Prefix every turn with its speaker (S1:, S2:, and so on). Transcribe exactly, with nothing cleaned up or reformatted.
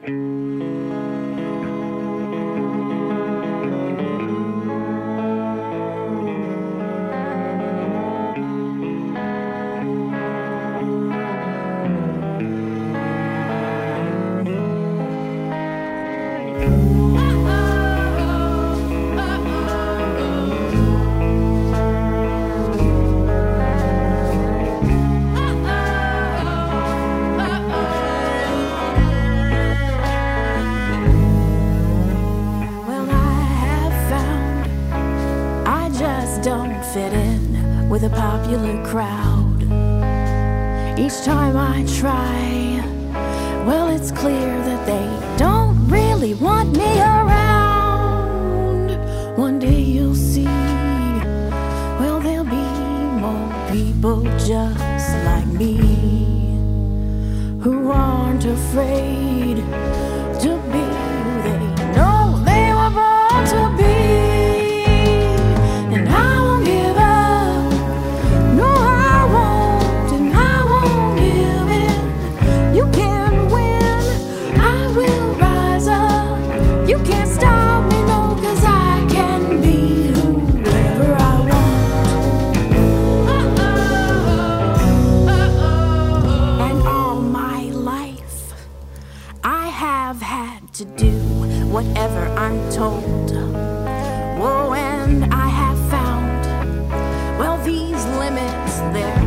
S1: Don't fit in with a popular crowd. Each time I try, well, it's clear that they don't really want me around. One day you'll see, well, there'll be more people just like me who aren't afraid to be who they know they were born to be. And I won't give up, no I won't, and I won't give in. You can't win, I will rise up. You can't stop me, no, cause I can be whoever I want. And all my life I have had to do whatever I'm told. Whoa, and I have found, well, these limits, they're